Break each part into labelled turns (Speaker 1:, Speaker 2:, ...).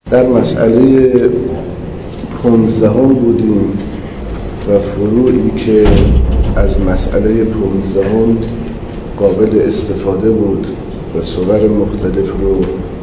Speaker 1: در مسئله 15 بودیم و فروعی که از مسئله 15 قابل استفاده بود و صور مختلف رو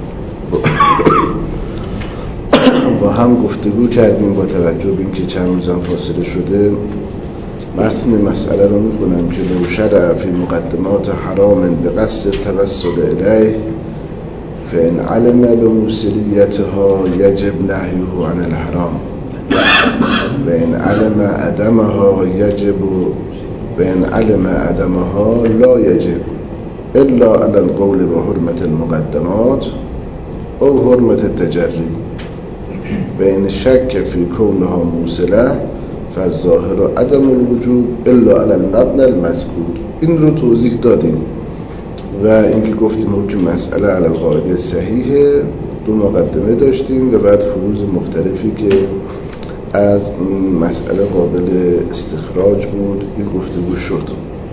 Speaker 1: با هم گفتگو کردیم. با توجه به اینکه چند روزم فاصله شده، متن مسئله رو میکنم که لو شرع فی مقدمات حرام به قصد توسل الیه فإن علم بموصلیتها یجب نهیه عن الحرام وإن علم عدمها یجب وإن علم عدمها لا یجب الا على القول بحرمة المقدمات او حرمة التجری وإن شک فی کونها موصله فالظاهر عدم الوجوب الا على المبنى المذکور. این رو توضیح دادیم و اینکه گفتیم حکم مسئله علی القاعده صحیحه. دو مقدمه داشتیم و بعد فروض مختلفی که از این مسئله قابل استخراج بود این گفتگو شد.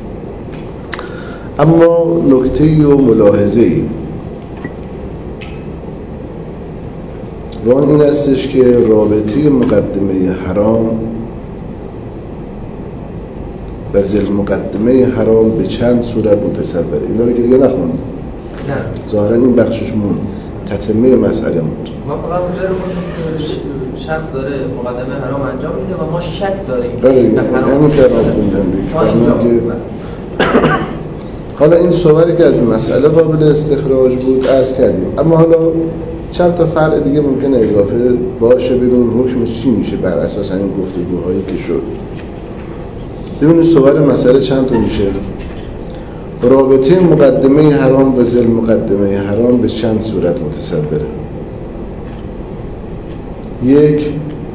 Speaker 1: اما نکته و ملاحظه و این استش که رابطه مقدمه حرام و ذیل مقدمه حرام به چند صورت متصوره. اینا رو که دیگه نخوندیم، نه ظاهرا این بخشش مون تتمه مسئله موند.
Speaker 2: ما فقط اونجا رو شخص داره مقدمه حرام انجام میده و ما شک داریم
Speaker 1: همین که حرام خوندن حالا این صوری که از مسئله قابل استخراج بود عرض کردیم. اما حالا چند تا فرع دیگه ممکنه اضافه باشه ببینیم حکمش چی میشه بر اساس این گفتگوهایی که شد. ببینید صور مسئله چند تا میشه. رابطه مقدمه حرام و ذیل مقدمه حرام به چند صورت متصوره. یک،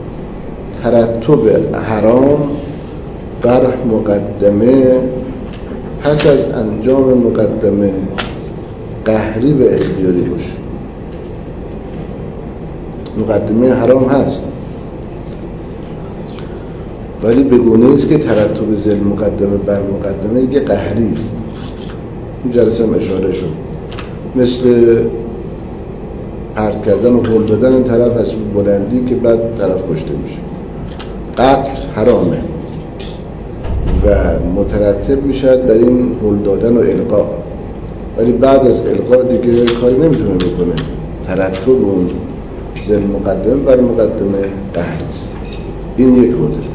Speaker 1: ترتب حرام بر مقدمه پس از انجام مقدمه قهری و اختیاری باشه. مقدمه حرام هست ولی به گونه است که ترتب ذیل مقدمه بر مقدمه دیگه قهری است. این جلسه هم اشاره شد، مثل پرت کردن و هل دادن این طرف از بلندی که بعد طرف کشته میشه. قتل حرامه و مترتب میشد بر این هل دادن و القا، ولی بعد از القا دیگه کاری نمیتونه بکنه. ترتب اون ذیل مقدمه بر مقدمه قهری است. این یک مدل.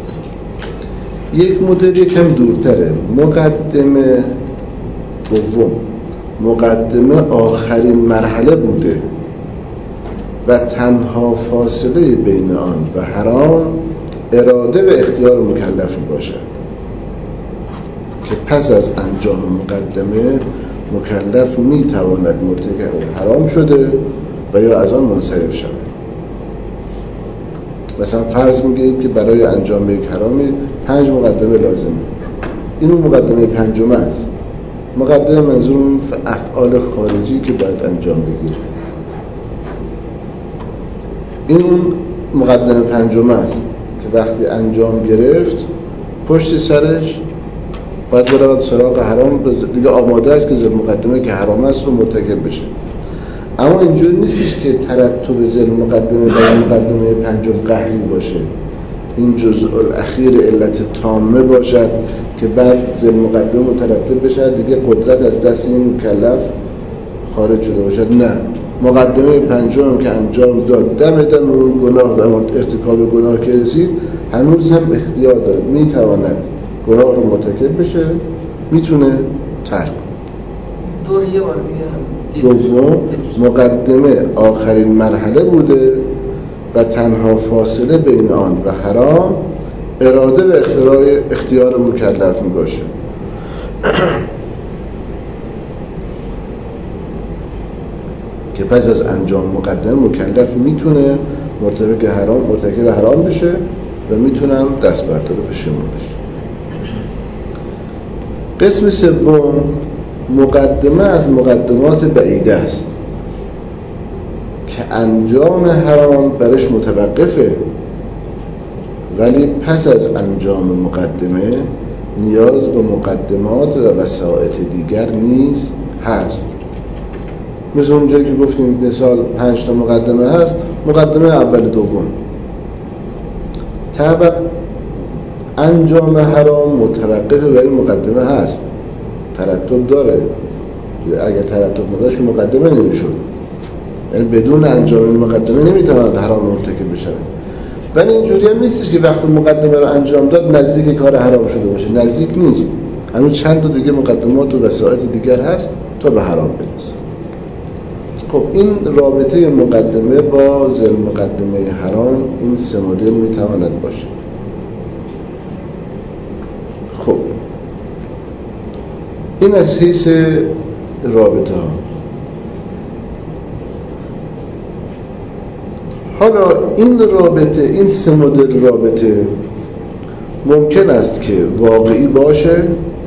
Speaker 1: یک مدل یکم دورتره. مقدمه دوم، مقدمه آخرین مرحله بوده و تنها فاصله بین آن و حرام اراده و اختیار مکلف باشد که پس از انجام مقدمه مکلف میتواند مرتکب حرام شده و یا از آن منصرف شود. مثلا فرض میگیرید که برای انجام یک حرامی 5 مقدمه لازمه. این اون مقدمه پنجمه است. مقدمه منظور افعال خارجی که باید انجام بگیرید. این اون مقدمه پنجمه است که وقتی انجام گرفت پشت سرش باید برود سراغ حرام، دیگه آماده است که ذیل مقدمه که حرام است رو مرتکب بشه. اما اینجور نیستش که ترتب ذیل مقدمه برای مقدمه پنجم قهری باشه. این جزء الاخیر علت تامه باشد که بعد ذیل مقدمه مترتب بشه دیگه قدرت از دست این مکلف خارج شده باشد. نه، مقدمه پنجم که انجام داد دم اون گناه و ارتکاب گناه که رسید هنوز هم اختیار داره، میتواند گناه رو مرتکب بشه، میتونه ترک.
Speaker 2: دور یه بار دیگه
Speaker 1: دوم، مقدمه آخرین مرحله بوده و تنها فاصله بین آن و حرام اراده و اختیار مکلف می باشه. که پس از انجام مقدمه مکلف میتونه مرتکب حرام بشه و میتونم دست بردار پشیمون بشه. قسم سوم، مقدمه از مقدمات بعیده است که انجام حرام برش متوقفه ولی پس از انجام مقدمه نیاز به مقدمات و وسائط دیگر نیز هست. مثل اونجایی که گفتیم مثال 5 تا مقدمه هست، مقدمه اول دوم. طبعا انجام حرام متوقف بر این مقدمه هست، ترتب داره. اگر ترتب نداشت مقدمه نمیشد، یعنی بدون انجام این مقدمه نمیتواند حرام مرتکب بشه. ولی اینجوری هم نیستش که وقتی مقدمه رو انجام داد نزدیک کار حرام شده باشه. نزدیک نیست، هنوز چند تا دیگه مقدمات و وسایط دیگر هست تا به حرام برسه. خب این رابطه مقدمه با ذل مقدمه حرام، این سه مدل میتواند باشه. خب این از حیث رابطه ها. حالا این رابطه، این سه مدل رابطه ممکن است که واقعی باشه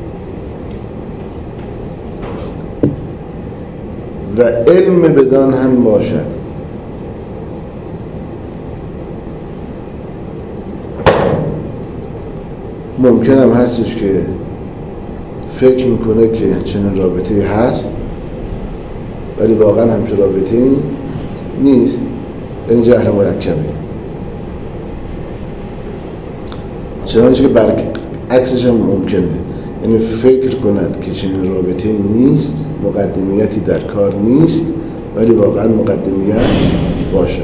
Speaker 1: و علم بدان هم باشد. ممکن هم هستش که فکر میکنه که چنین رابطه‌ای هست ولی واقعا همچون رابطه‌ای نیست، یعنی جهل مرکبه. چنانچه که برعکسش هم ممکنه، یعنی فکر کند که چنین رابطه‌ای نیست، مقدمیتی در کار نیست ولی واقعا مقدمیت باشه.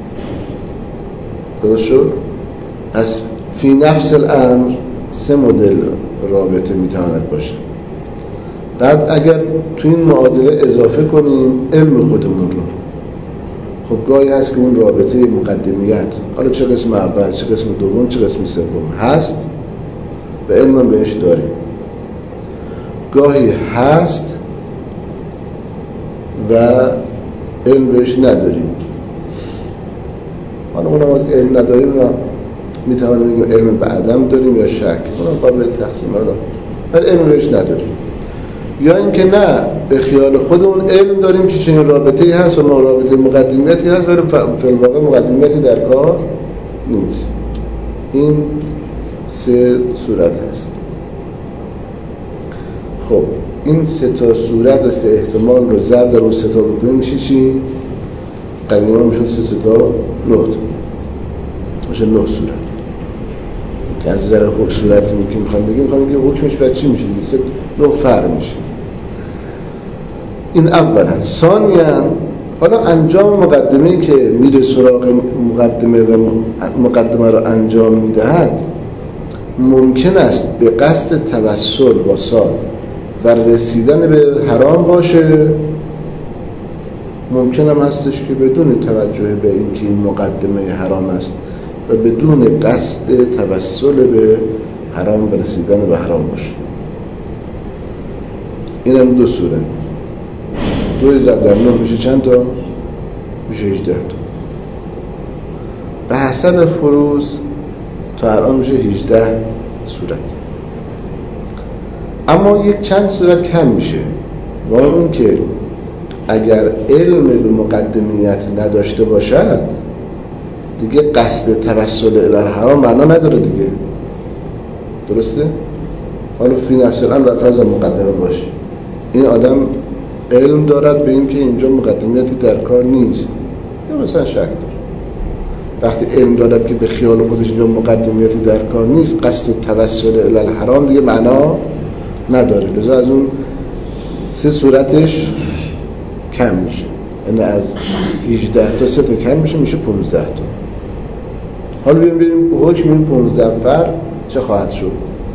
Speaker 1: درست شد؟ پس فی نفس الامر سه مدل رابطه میتواند باشه. بعد اگر تو این معادله اضافه کنیم علم خودمون رو، خب گاهی هست که اون رابطه مقدمیت، حالا چه قسم اول چه قسم دوم چه قسم سوم هست و علم بهش داریم، گاهی هست و علم بهش نداریم. حالا اونم از علم نداریم رو میتوانیم بگیم علم به عدم داریم یا شک، اونم قابل تقسیم حالا، ولی علم بهش نداریم. یا اینکه نه، به خیال خودمون علم داریم که چنین رابطه‌ای هست و رابطه مقدمیتی هست ولی فی الواقع مقدمیتی در کار نیست. این سه صورت هست. خب این سه تا صورت و سه احتمال رو ضرب در اون سه تا بکنیم میشه چی؟ قدیما میشد سه تا 9 میشه 9 صورت. از نظر حکم صورتی که میخوام بگیم حکمش بعد چی میشه؟ 9 فرع میشه. این اولا. ثانیاً حالا انجام مقدمه‌ای که میره سراغ مقدمه و مقدمه رو انجام میدهد ممکن است به قصد توسل با سال و رسیدن به حرام باشه، ممکن هم هستش که بدون توجه به اینکه این مقدمه حرام است و بدون قصد توسل به حرام و رسیدن به حرام باشه. این هم دو صورت. 2 ضرب در 9 میشه چند تا؟ میشه 18 تا. به حسب فروض تا الان میشه 18 صورت. اما یک چند صورت کم میشه، و اون که اگر علم به مقدمیت نداشته باشد دیگه قصد توسل الی الحرام معنا نداره دیگه. درسته؟ حالا فی نفس الامر فرض مقدمه باشه، این آدم علم دارد به این که اینجا مقدمیتی در کار نیست یا مثلا شک داره. وقتی علم دارد که به خیال خودش اینجا مقدمیتی در کار نیست، قصد توسل الی الحرام دیگه معنا نداره. لذا از اون سه صورتش کم میشه، یعنی از 18 تا 3 تا کم میشه 15 تا. حالا ببینیم حکم این 15 فرع چه خواهد شد.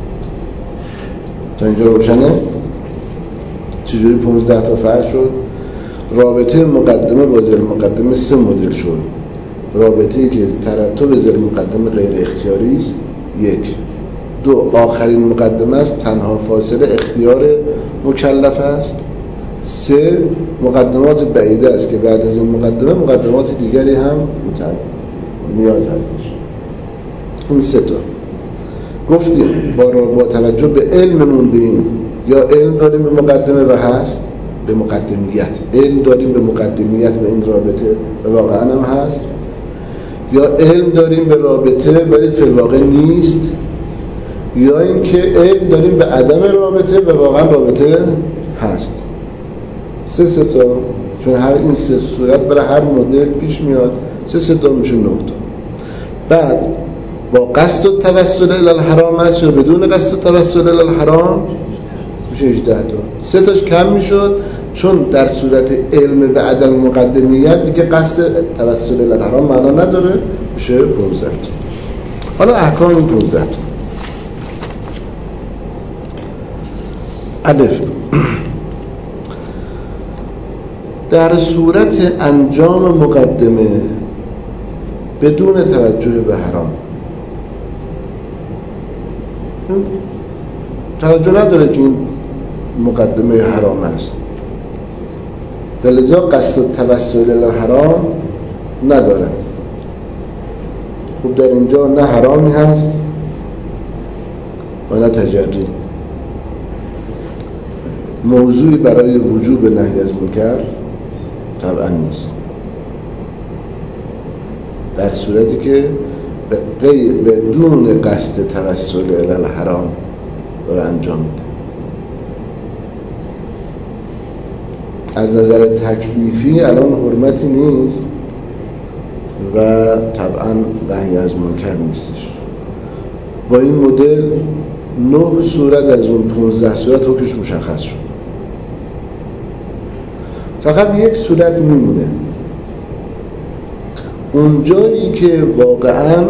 Speaker 1: تا اینجا روشنه؟ چجوری 15 تا فرع شد؟ رابطه مقدمه با ذل مقدمه 3 مدل شد. رابطه‌ای که ترتب ذل مقدمه غیر اختیاری است، 1. 2. آخرین مقدمه است، تنها فاصله اختیار مکلف است. 3. مقدمات بعیده است که بعد از این مقدمه مقدمات دیگری هم نیاز هستش. این 3 تا گفتیم با توجه به علممون بین، یا علم داریم به مقدمه و هست، به مقدمیت علم داریم به مقدمیت و این رابطه و واقعا هم هست، یا علم داریم به رابطه ولی فی الواقع نیست، یا اینکه علم داریم به عدم رابطه و واقعا رابطه هست. 3 تا، چون هر این 3 صورت برای هر مدل پیش میاد. 3 تا میشه 9 تا. بعد با قصد التوسل الی الحرام است یا بدون قصد التوسل الی الحرام میشه 18 تا. 3 تاش کم میشد چون در صورت علم به عدم مقدمیت دیگه قصد توسل الی الحرام معنا نداره، میشه 15 تا. حالا احکام این 15 تا. الف، در صورت انجام مقدمه بدون توجه به حرام، توجه نداره که این مقدمه حرام است و لذا قصد توسل الی حرام ندارد. خب در اینجا نه حرامی هست و نه تجری، موضوعی برای وجوب نهی از منکر طبعا نیست، در صورتی که بدون قصد توسل الی الحرام رو انجام میده. از نظر تکلیفی الان حرمتی نیست و طبعا نهی از منکر نیستش. با این مدل 9 صورت از اون 15 صورت حکمش مشخص شد. فقط یک صورت میمونه، اون جایی که واقعا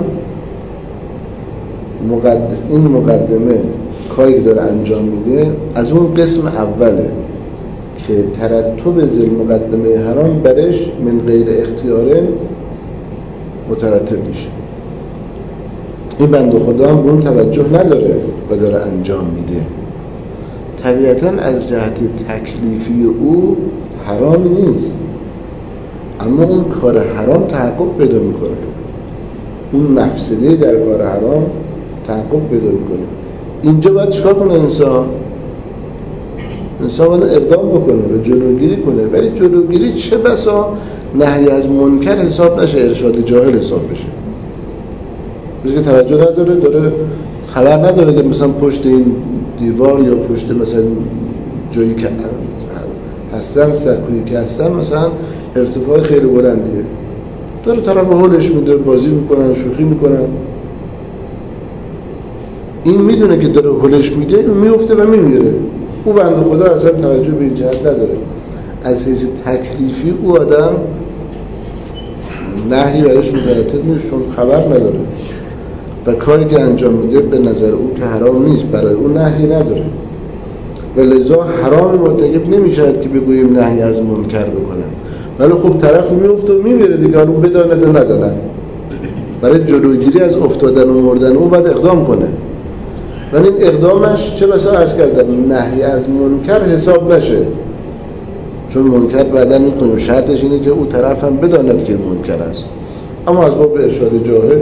Speaker 1: این مقدمه کاری داره انجام میده از اون قسم اوله که ترتب ذی مقدمه حرام برش من غیر اختیاره مترتب میشه. این بنده خدا هم به اون توجه نداره و داره انجام میده. طبیعتاً از جهت تکلیفی او حرام نیست، اما اون کار حرام تحقق پیدا میکنه، اون مفسده در کار حرام تحقق پیدا میکنه. اینجا باید چیکار کنه انسان باید اقدام بکنه و جلوگیری کنه، ولی جلوگیری چه بسا نهی از منکر حساب نشه، ارشاد جاهل حساب بشه. بسید که توجه نداره، داره خبر نداره که مثلا پشت این دیوار یا پشت مثلا جایی که هستن، سکویی که هستن مثلا ارتفاع خیلی بلندیه، داره طرف هولش میده، بازی میکنن، شوخی میکنن. این میدونه که داره هولش میده، میفته و میمیره. او بنده خدا اصلا توجه به این جهت نداره. از حیث تکلیفی او آدم نهی برش مترتب نیست، چون خبر نداره و کاری که انجام میده به نظر او که حرام نیست، برای او نهی نداره و لذا حرام مرتکب نمیشود که بگوییم نهی از منکر بکنم. ولی خب طرف میفته و میمیره دیگه، اون بداند و نداند. برای جلوگیری از افتادن و مردن او باید اقدام کنه، ولی این اقدامش چه بسا عرض کردم نهی از منکر حساب نشه، چون منکر بعدا میکنیم شرطش اینه که او طرف هم بداند که منکر است. اما از باب ارشاد جاهل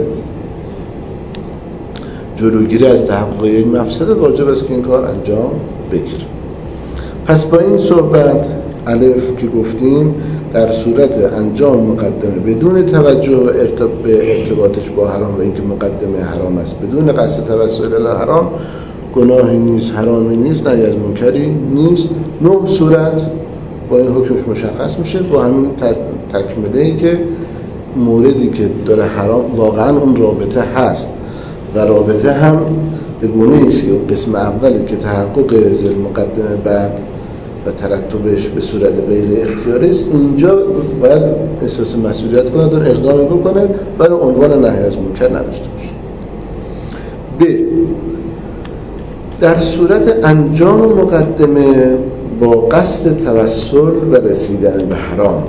Speaker 1: جلوگیری از تحقق یک مفسده واجب است که این کار انجام بگیره. پس با این صحبت الف که گفتیم در صورت انجام مقدمه بدون توجه به ارتباطش با حرام و اینکه مقدمه حرام است بدون قصد توسل الی حرام گناهی نیست، حرامی نیست، نهی از منکری نیست. 9 صورت با این حکمش مشخص میشه، با همین تکمله‌ای که موردی که داره حرام واقعا اون رابطه هست و رابطه هم به گونه‌ای است که قسم اولی که تحقق ذی مقدمه بعد و ترتبش به صورت غیر اختیاری است، اینجا باید احساس مسئولیت کنه، داره اقدامی بکنه برای عنوان نهی از منکر نداشته باشه. ب، در صورت انجام مقدمه با قصد توسل و رسیدن به حرام.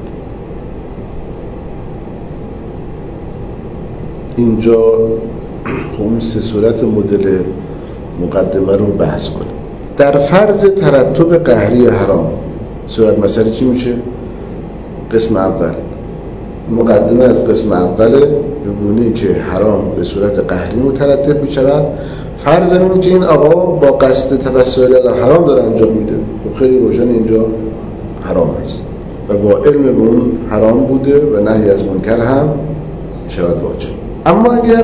Speaker 1: اینجا اون 3 صورت مدل مقدمه رو بحث کنیم. در فرض ترتب قهری حرام صورت مسئله چی میشه؟ قسم اول مقدمه از قسم اوله به گونه‌ای که حرام به صورت قهری مترتب میشود. فرض اینه که این آقا با قصد توسل الی حرام داره انجام میده، خب خیلی روشن اینجا حرام است و با علم به اون حرام بوده و نهی از منکر هم شود واجب. اما اگر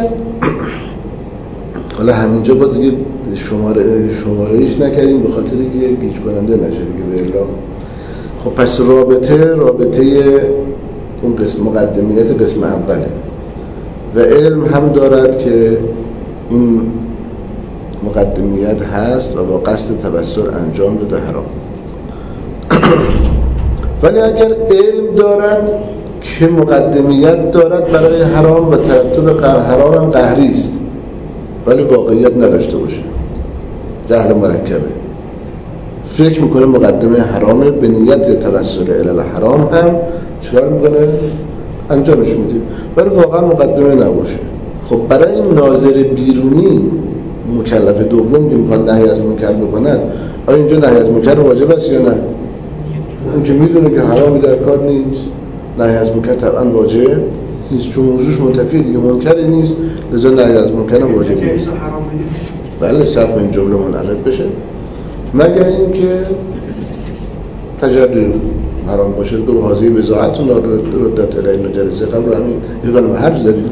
Speaker 1: حالا همینجا باز یه شماره‌ایش نکردیم به خاطر که گیج کننده نشه دیگه به الا. خب پس رابطه اون قسم مقدمیت قسم اوله و علم هم دارد که این مقدمیت هست و با قصد تبصر انجام بده حرام. ولی اگر علم دارد که مقدمیت دارد برای حرام و ترتب حرام هم قهری است ولی واقعیت نداشته باشه، جهل مرکبه، فکر میکنه مقدمه حرامه، به نیت توسل الی الحرام هم چکار میکنه؟ انجامش میده ولی واقعا مقدمه نباشه. خب برای ناظر بیرونی مکلف دوم که میخواد نهی از منکر بکند، آیا اینجا نهی از منکر واجب است یا نه؟ اون که میدونه که حرامی در کار نیست، نهی از منکر طبعا واجب نیست، چون موضوعش منتفی دیگه، منکری نیست، لذا نهی از منکر واجب نیست. بله شرط این جمله منعرض بشه مگر اینکه تجربه حرام باشه. دو حاضی بزاعتون ردت الی جلسه قبل همین یقال حرف زدیم.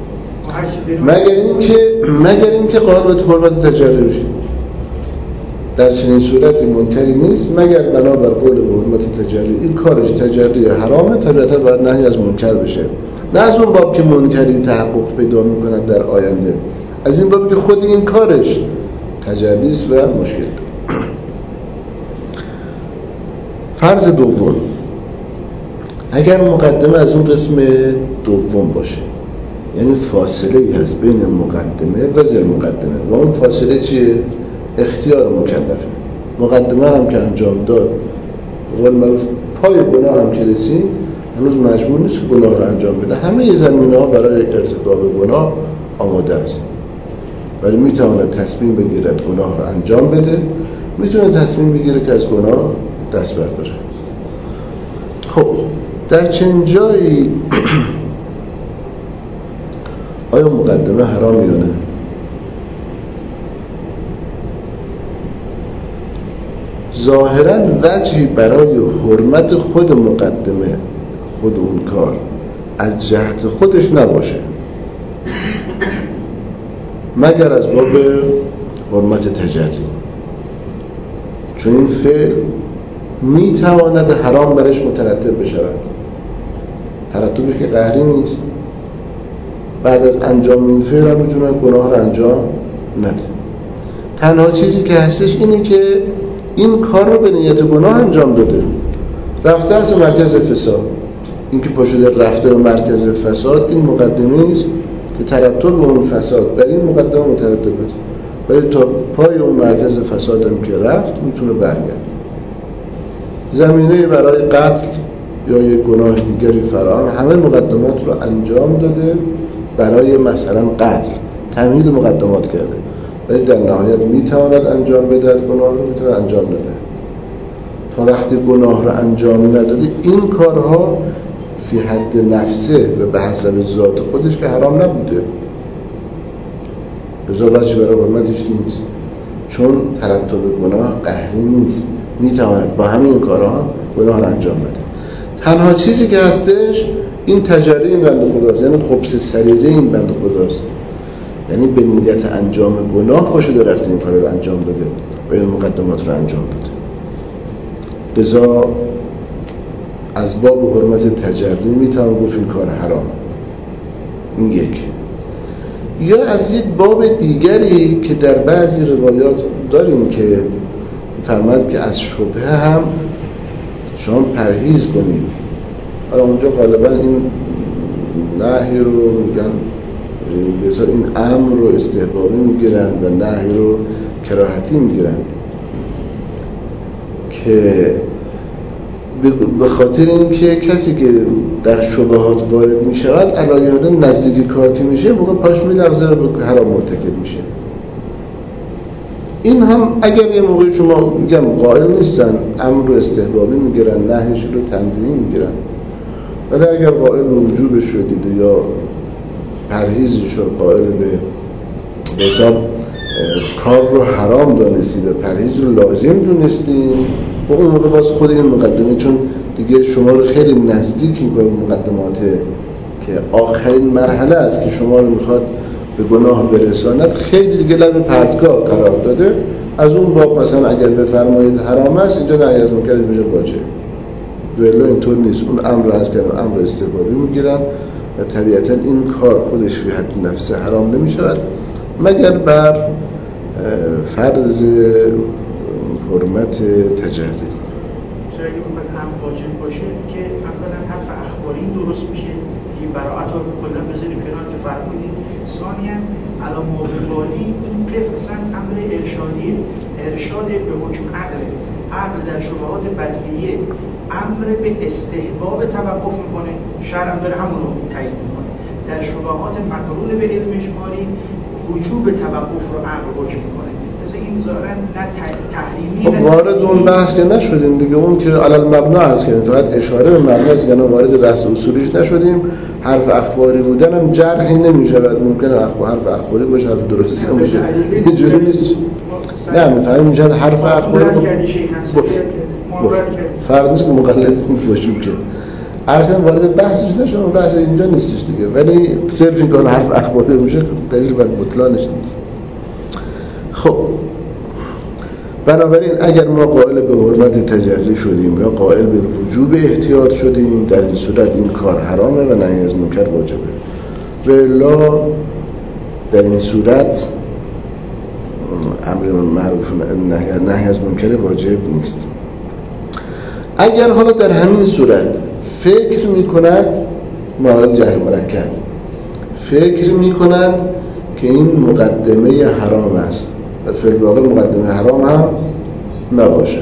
Speaker 1: مگر اینکه قابل حرمت تجربه بشه، در چنین صورتی منکری نیست مگر بنابر قول به حرمت تجلی. این کارش تجلی حرامه، طبیعتا باید نهی از منکر بشه، نه از اون باب که منکری تحقق پیدا میکند در آینده، از این باب که خود این کارش تجلی است و مشکل. فرض دوم، اگر مقدمه از اون قسم دوم باشه، یعنی فاصله ای هست بین مقدمه و ذی مقدمه و اون فاصله چیه؟ اختیار مکلفه. مقدمه هم که انجام داد قول معروف پای گناه هم که رسید هنوز مجبور نیست که گناه رو انجام بده، همه زمینه‌ها برای ارتکاب گناه آماده است، ولی میتواند تصمیم بگیرد گناه رو انجام بده، میتونه تصمیم بگیره که از گناه دست برداره. خب در چنین جایی آیا مقدمه حرام یا نه؟ ظاهراً وجهی برای حرمت خود مقدمه، خود اون کار از جهت خودش نباشه مگر از باب حرمت تجری، چون این فعل میتواند حرام برش مترتب بشود، ترتبش که قهری نیست، بعد از انجام این فعل هم میتونه گناه رو انجام نده. تنها چیزی که هستش اینه که این کار رو به نیت گناه انجام داده، رفته از مرکز فساد. این که پاشده رفته به مرکز فساد این مقدمه است که ترتب به اون فساد در این مقدمه مترتب است، ولی تا پای اون مرکز فساد هم که رفت میتونه برگرد. زمینه برای قتل یا یک گناه دیگری فراهم، همه مقدمات رو انجام داده برای مثلا قتل، تمهید مقدمات کرده، ولی در نهایت میتواند انجام بده، از گناه رو میتونه انجام بده. تا وقتی گناه رو انجام نداده این کارها فی حد نفسه و به حسب ذات خودش که حرام نبوده، لذا وجه برای حرمتش نیست، چون ترتب گناه قهری نیست، میتواند با همین کارها گناه رو انجام بده. تنها چیزی که هستش این تجری این بنده خداست، یعنی خبث سریره این بنده خداست، یعنی به نیت انجام گناه باشه در رفته این کار رو انجام بده و این مقدمات رو انجام بده. لذا از باب حرمت تجری میتونم گفت این کار حرام. این یک. یا از یک باب دیگری که در بعضی روایات داریم که فرماد که از شبهه هم شما پرهیز کنید. حالا اونجا غالبا این نهی رو میگن، لذا این امر رو استحبابی میگیرن و نهی رو کراهتی میگیرن، که به خاطر اینکه کسی که در شبهات وارد میشود علایه نزدیکی کار که میشه موقع پاش میلغزه و به حرام مرتکب میشه. این هم اگر یه موقع شما میگم قائل نیستن، امر رو استحبابی میگیرن، نهیش رو تنزیهی میگیرن، ولی اگر قائل به وجوبش شدید یا پرهیزش رو قائل به حساب کار رو حرام دانستید و پرهیز رو لازم دونستید، و اون موقع باز خود این مقدمه، چون دیگه شما رو خیلی نزدیک میکنه مقدمات که آخرین مرحله است که شما رو میخواد به گناه برساند، خیلی دیگه لب پرتگاه قرار داده. از اون باب مثلا اگر بفرمایید حرام است، اینجا نهی از منکر میشه واجب. ولی اینطور نیست. اون امر از کردن امر استحبابی میگیرن و طبیعتا این کار خودش فی حد نفس حرام نمیشود مگر بر فرض حرمت تجری.
Speaker 3: چرا اگه بخواید هم واجب باشه که اولا حرف اخباری درست میشه این براعت رو کلا بذاریم کنار که فرمودید. ثانیاً علی موبالی این قفل اصلا امر ارشادیه، ارشاد به حکم عقل در شبهات بدیهیه امر به استحباب توقف میکنه، شرع هم داره همون رو تایید میکنه. در شبهات مقرون به علم اجمالی وجوب توقف رو عقل حکم میکنه. مثلا این ظاهرا نه تحریمی
Speaker 1: خب وارد اون بحث که نشدیم دیگه، اون که علل مبنا هست که فقط اشاره به مبنا است، یعنی وارد بحث اصولیش نشدیم. حرف اخباری بودن هم جرحی نمی‌شود، ممکنه حرف اخباری باشه حرف درستی باشه، اینجوری نیست. نه می‌فهمیم میشه حرف اخباری فرق نیست که مقلد باشیم که اصلا وارد بحثش نشدیم، بحث اینجا نیستش دیگه. ولی صرف این که حرف اخباری میشه دلیل بر بطلانش نیست. خب بنابراین اگر ما قائل به حرمت تجری شدیم یا قائل به وجوب احتیاط شدیم، در این صورت این کار حرامه و نهی از منکر واجبه. و الا در این صورت امر معروف نهی از منکر واجب نیست. اگر حالا در همین صورت فکر می‌کند مورد جهل مرکب، فکر می‌کند که این مقدمه حرام است و فی الواقع مقدمه حرام هم نباشه،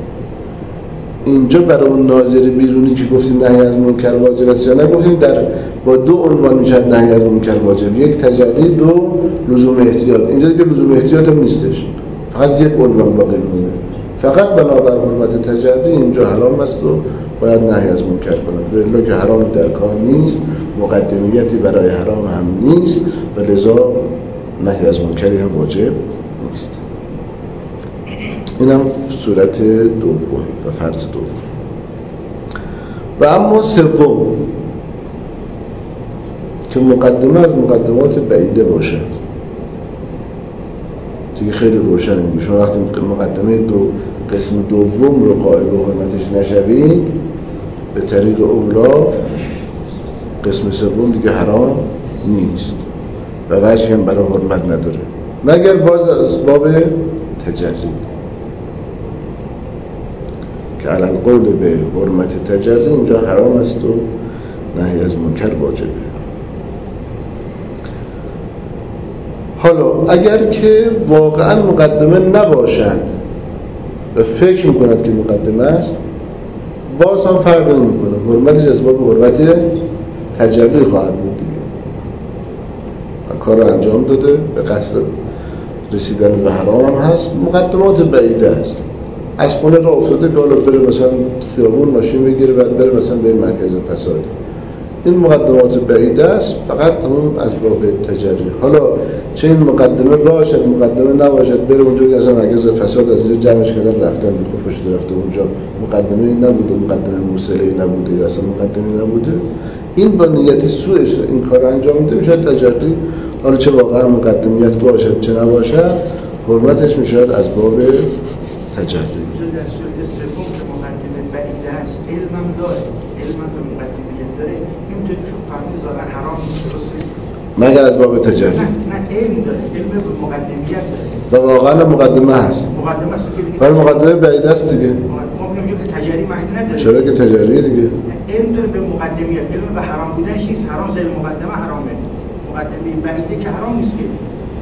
Speaker 1: اینجا برای اون ناظر بیرونی که گفتیم نهی از منکر واجب است یا نگفتیم در با دو عنوان میشه نهی از منکر واجب، یک تجری، دو لزوم احتیاط. اینجا دیگه لزوم احتیاط هم نیستش، فقط یک عنوان باقی میمونه، فقط بنابر حرمت تجری اینجا حرام است و باید نهی از منکر کنه. ولی که حرام در کار نیست، مقدمیتی برای حرام هم نیست و لذا نهی از منکری هم واجب نیست. این هم صورت دوم و فرض دوم. و اما سوم که مقدمه از مقدمات بعیده باشه، دیگه خیلی روشنه. شما وقتی مقدمه قسم دوم رو قائل به حرمتش نشوید، به طریق اولا قسم سوم دیگه حرام نیست و وجهی هم برای حرمت نداره، مگر باز از باب تجری که علی القول به حرمت تجری اینجا حرام است و نهی از منکر واجبه. حالا اگر که واقعا مقدمه نباشد و فکر میکند که مقدمه است، باز هم فرق نمیکنه، حرمتش از باب حرمت تجری خواهد بود دیگه. کار رو انجام داده، به قصد رسیدن به حرام هم هست، مقدمات بعیده است. از خونه را افتاده که حالا بره مثلا خیابون ماشین بگیره بعد بره مثلا به مرکز فساد، این مقدمات بعیده است، فقط اون از باب تجری. حالا چه این مقدمه باشد مقدمه نباشد، بره اونجا که اصلا مرکز فساد از اینجا جمعش کردن رفتن، خب پشت رفته اونجا مقدمه نبوده، مقدمه موصله نبوده، اصلا مقدمه نبوده، این با نیت سوءش این کار انجام میده میشه تجری. حالا چه واقعا مقدمیت باشد چه نباشد، حرمتش میشه از باب تجری.
Speaker 3: در صورت سوم که مقدمه بعیده است، علمم داره، علمم به مقدمیت داره، نمیتونه شو فهمید ظاهرا حرام نیست، درسته؟
Speaker 1: مگر از باب تجری.
Speaker 3: نه علم داره، علم به مقدمیت داره
Speaker 1: و واقعا مقدمه هست.
Speaker 3: مقدمه است که
Speaker 1: ولی مقدمه بعیده است دیگه.
Speaker 3: ممکنه که تجری معنی نداره.
Speaker 1: چرا که تجریه دیگه؟
Speaker 3: علم داره به مقدمیت، علم به حرام بودنش نیست، حرام زیر مقدمه حرامه، مقدمه بعیده که حرام نیست که.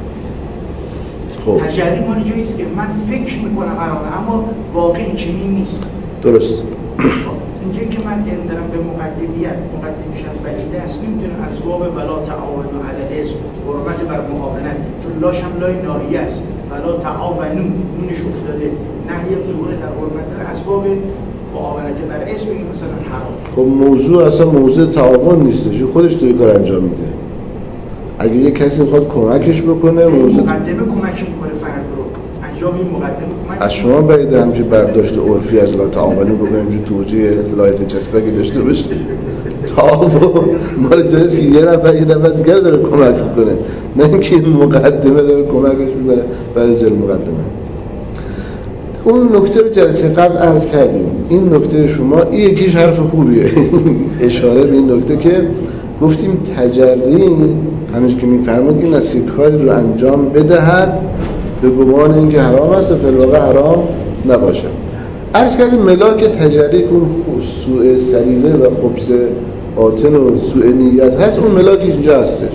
Speaker 1: خب
Speaker 3: تجری مال جایی است که من فکر میکنم حرامه اما واقعی چنین نیست.
Speaker 1: درست.
Speaker 3: اینجایی که من علم دارم به مقدمیت، مقدمیش از بعیده است، نمیتونه از باب ولا تعاونوا علی الاثم، حرمت بر معاونت، چون لاش هم لای ناهیه است، ولا تعاونوا نونش افتاده، نهی ظهور در حرمت در اسباب معاونت بر اسم مثلا حرام.
Speaker 1: خب موضوع اصلا موضوع تعاون نیستش، خودش توی کار انجام میده. اگه یه کسی میخواد کمکش بکنه، موضوع
Speaker 3: مقدمه کمک میکنه فرد رو انجام این مقدمه کمک.
Speaker 1: از شما بعیده همچه برداشت عرفی از لا تعاونی بکنیم که توجیه لایت چسبکی داشته باشه. تعاون مال جاییست که یه نفر دیگر داره کمک میکنه، نه اینکه این مقدمه داره کمکش میکنه برای زیر مقدمه. اون نکته رو جلسه قبل عرض کردیم. این نکته شما این یکیش حرف خوبیه اشاره به این نکته که گفتیم تجری همونش که میفرمود این است که کاری رو انجام بدهد به گمان اینکه حرام است و فی الواقع حرام نباشد. عرض کردیم ملاک تجری که اون سوء سریره و خبث باطن و سوء نیت هست، اون ملاک اینجا هستش،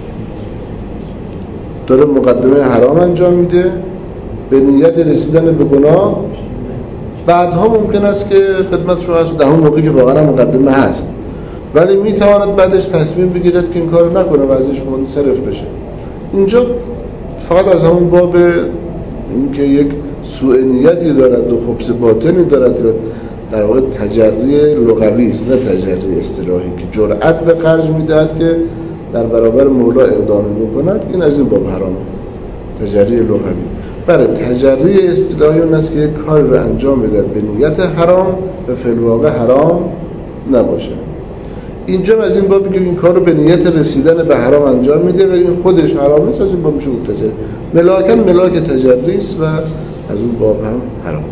Speaker 1: داره مقدمه حرام انجام میده به نیت رسیدن به گناه. بعدها ممکن است که خدمت شما هست در اون موقعی که واقعا مقدمه هست، ولی میتواند بعدش تصمیم بگیرد که این کار نکنه و ازش منصرف بشه. اینجا فقط از همون باب این که یک سوء نیتی دارد و خبث باطنی دارد و در واقع تجری لغوی است نه تجری اصطلاحی که جرأت به خرج میدهد که در برابر مولا اقدام میکند، این از این باب حرامه. تجری لغوی. برای تجری اصطلاحی اون است که یک کار رو انجام بدهد به نیت حرام و فی الواقع حرام نباشه. اینجا از این باب که این کار رو به نیت رسیدن به حرام انجام میده و این خودش حرام نیست، از این باب میشه تجری. ملاکن ملاک تجری است و از اون باب هم حرام.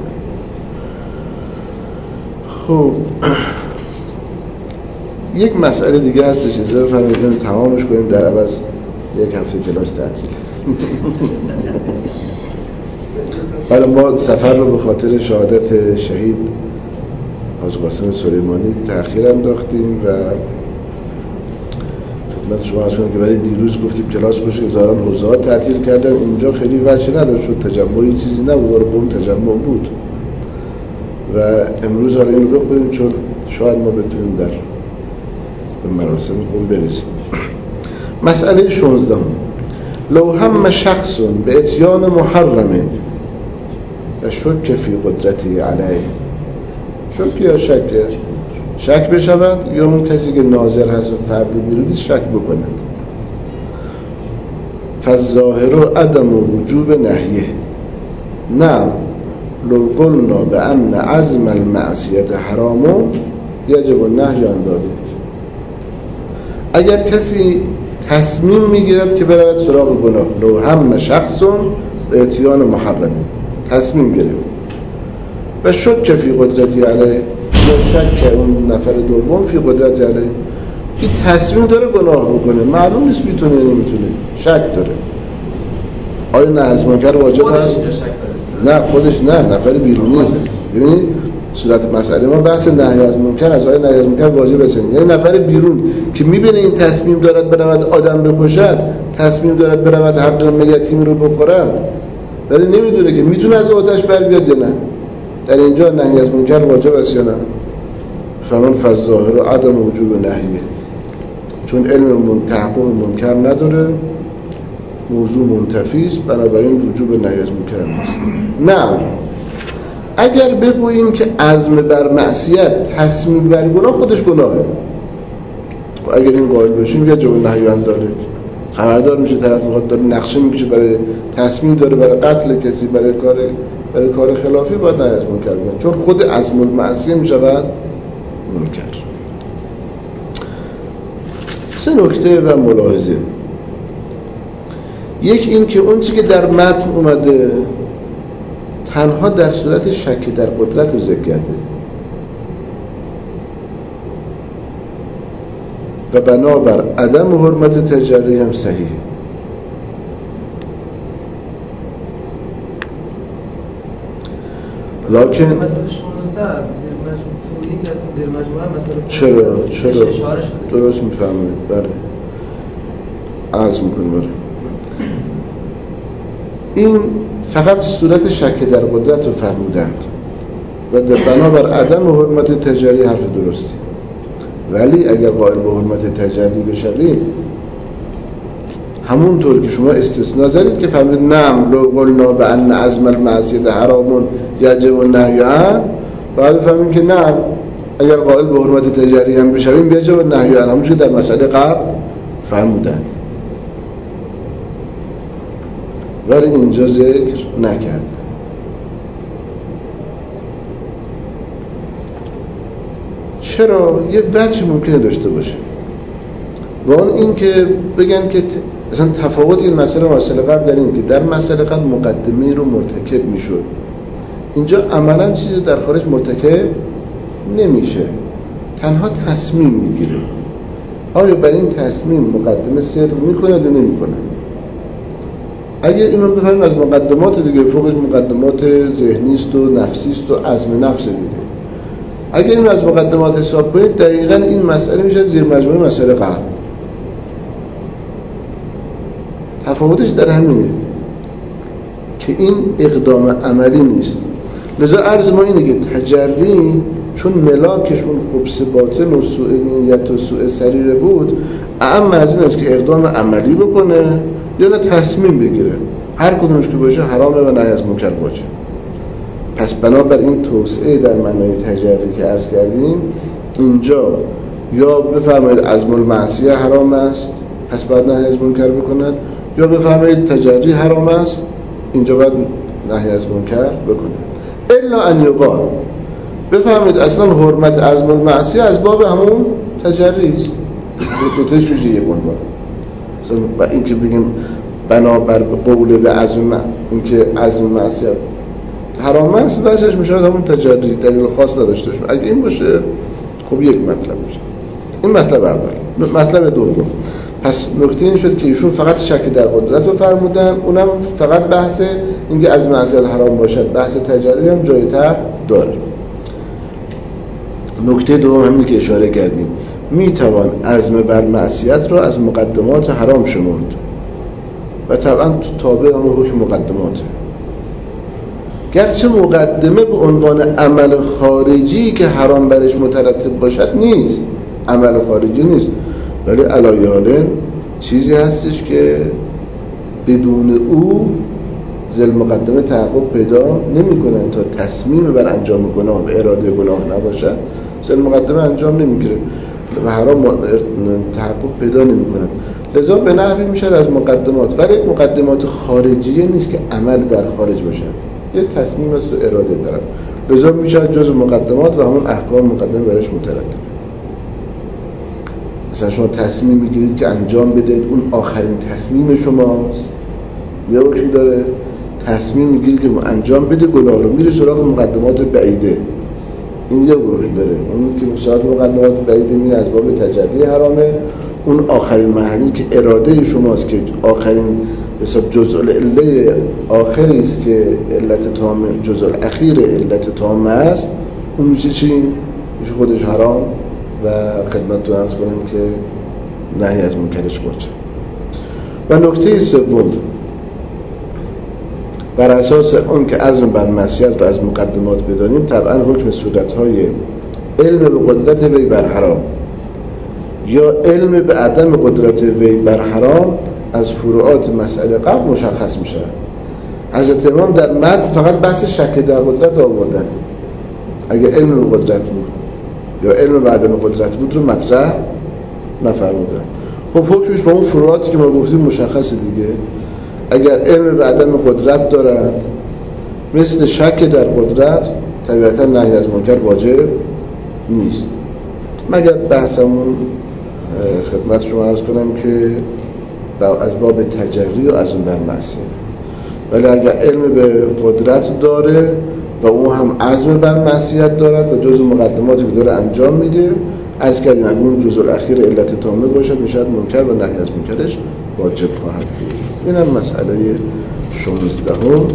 Speaker 1: خب یک مسئله دیگه هستش اجازه بفرمایید تمامش کنیم، در عوض یک هفته کلاس تعطیل. حالا ما سفر رو به خاطر شهادت شهید حاج قاسم سلیمانی تأخیر انداختیم و خدمت شما هستم که برای دیروز گفتیم کلاس باشه که ظاهرا حوزه‌ها تعطیل کردن، اونجا خیلی وجه نداشت، چون تجمعی چیزی نبود، ولی اون تجمع بود و امروز حالا اینو بخونیم چون شاید ما بتونیم در به مراسم قوم برسیم. مسئله 16 لو هم شخص به اتیان محرم و شک فی قدرتی علیه، شک یا شک بشود یا اون کسی که ناظر هست و فرد بیرونی شک بکنه. فالظاهر عدم وجوب نهیه. نعم لو قلنا بأن عزم المعصیت حرام یجب النهی عن ذلک. اگر کسی تصمیم میگیرد که برود سراغ گناه، لو هم شخص به اتیان محرم، تصمیم گرفت و شک فی قدرتی علیه، یا شک اون نفر دوم فی قدرتی علیه، این تصمیم داره گناه بکنه، معلوم نیست میتونه یا نمیتونه، شک داره. آیا نه از منکر واجب است؟ نه خودش نه، نفر بیرونی. ببینید صورت مسئله ما بحث نهی از منکر از آیا نهی از منکر واجب است، یعنی نفر بیرون که میبینه این تصمیم دارد برود آدم بکشد، تصمیم دارد برود حق یتیم رو بخورد، ولی نمیدونه که میتونه از آتش بر بیاد یا نه. در اینجا نهی از منکر واجب است یا نه؟ فمن فالظاهر و عدم وجوب نهیه، چون علم تحقق منکر نداره، موضوع منتفی است، بنابراین وجوب نهی از منکر نیست. نه اگر بگوییم که عزم بر معصیت تصمیم بر گناه خودش گناهه، اگر این قائل باشیم یه جواب نهی عن ذلک، خبردار میشه طرف میخواد داره نقشه میکشه برای تصمیم داره برای قتل کسی، برای کار خلافی، باید نهی از منکر بگن، چون خود عزم المعصیه میشود منکر. سه نکته و ملاحظه. یک این که اون چی که در متن اومده تنها در صورت شک در قدرت رو ذکر کرده و بنابر عدم حرمت تجری هم صحیح. لکن
Speaker 2: مثلا 16 زیر مجموعه مثلا
Speaker 1: چرا درست میفهمید؟ بله عرض میکنم. بله این فقط صورت شک در قدرت رو فرمودند و در بنابر عدم حرمت تجری حرف درستی، ولی اگر قائل به حرمت تجری بشوید همونطور که شما استثناء زدید که فرمودید نعم لو قلنا بأن عزم المعصیت حرام یجب النهی عنه، باید فهمیم که نه اگر قائل به حرمت تجری هم بشویم یجب النهی عنه، همون که در مسئله قبل فرمودند، ولی اینجا ذکر نکرده. چرا؟ یه وجه ممکنه داشته باشه و اون این که بگن که مثلا تفاوت این مسئله قبل در این که در مسئله قبل مقدمه رو مرتکب میشد اینجا عملا چیزی در خارج مرتکب نمیشه، تنها تصمیم میگیره. آیا برای این تصمیم مقدمه صدق میکنه یا نمیکنه؟ اگه اینو بفهمیم از مقدمات دیگه، فوقش مقدمات ذهنی است و نفسی است و عزم نفس دیگه. اگه اینو از مقدمات حساب کنید، دقیقاً این مسئله میشه زیر مجموعه مسئله قلب. تفاوتش در همینه که این اقدام عملی نیست. لذا عرض ما اینه که تجری چون ملاکشون خبث باطن و سوء نیت و سوء سریره بود، اعم از این است که اقدام عملی بکنه یا نه تصمیم بگیره. هر کدومش که باشه حرامه و نهی از منکر باشه. پس بنابراین توسعه در معنای تجری که عرض کردیم، اینجا یا بفرمایید عزم المعصیه حرام است، پس باید نهی از منکر بکند، یا بفرمایید تجری حرام است، اینجا باید نهی از منکر بکنه. الا ان یقال، بفهمید اصلا حرمت عزم المعصیه از باب همون تجری است. دوتاش میشه یک عنوان. مثلا با این که بگیم بنابر قول به عزم، این که عزم معصیه حرام است، وجهش میشه همون تجری، دلیل خاص نداشته باشه. اگه این باشه خب یک مطلب میشه. این مطلب اول. مطلب دوم، پس نکته این شد که ایشون فقط شک در قدرت رو فرمودن، اونم فقط بحث اینکه عزم معصیت حرام باشد، بحث تجری هم جای تر داره. نکته دوم همین که اشاره کردیم، میتوان عزم بر معصیت را از مقدمات حرام شمرد و طبعا تابع هم حکم مقدماته. گرچه مقدمه به عنوان عمل خارجی که حرام برش مترتب باشد نیست، عمل خارجی نیست، ولی علایه‌الله چیزی هستش که بدون او ذل مقدمه تحقق پیدا نمی‌کنن. تا تصمیم بر انجام گناه و اراده گناه نباشد، ذل مقدمه انجام نمی‌گیره و حرام تحقق پیدا نمی‌کنن. لذا به نحوی میشه از مقدمات، ولی مقدمات خارجیه نیست که عمل در خارج باشه، یه تصمیم است و اراده داره. لذا میشه جزء مقدمات و همون احکام مقدمه برش مترتب. مثلا شما تصمیم میگیرید که انجام بدید، اون آخرین تصمیم شماست، یا وقتی داره تصمیم میگیرید که انجام بده گناه رو، میره سراغ مقدمات بعیده، این یه گروهی داره. اون که سراغ مقدمات بعیده میره از باب تجری حرامه. اون آخرین محلی که اراده شماست که آخرین حساب جزء العله آخری است که علت تامه، جزء الاخیر علت تامه است، اون میشه چی؟ میشه خودش حرام و خدمتتون عرض کنم که نهی از منکرش باشه. و نکته سوم، بر اساس اون که عزم بر معصیت رو از مقدمات بدانیم، طبعا حکم صورت‌های علم به قدرت وی بر حرام یا علم به عدم قدرت وی بر حرام از فروعات مسئله قبل مشخص میشه. حضرت امام در متن فقط بحث شک در قدرت آوردن. اگه علم به قدرت بود یا علم به عدم قدرت بود رو مطرح نفرمودن. خب حکمش با اون فروعاتی که ما گفتیم مشخصه دیگه. اگر علم به عدم قدرت دارند، مثل شک در قدرت، طبیعتا نهی از منکر واجب نیست، مگر بحثمون خدمت شما عرض کنم که از باب تجری و از اون بر معصیت. ولی اگر علم به قدرت داره و اون هم عزم بر معصیت دارد و جزء مقدماتی که داره انجام میده، عرض کردیم اگر اون جزء الاخیر علت تامه باشد میشد منکر و نهی از منکرش واجب خواهد بود. این هم مسئله 16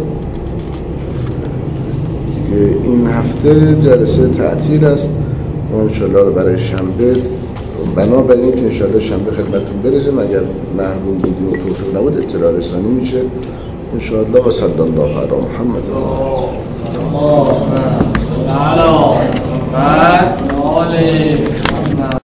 Speaker 1: دیگه. این هفته جلسه تعطیل است و انشالله رو برای شنبه، بنابراین که انشالله شنبه خدمتتون برسیم. اگر محروم بودیم و توفیق نبود اطلاع رسانی میشه انشالله. و صلی الله علی محمد.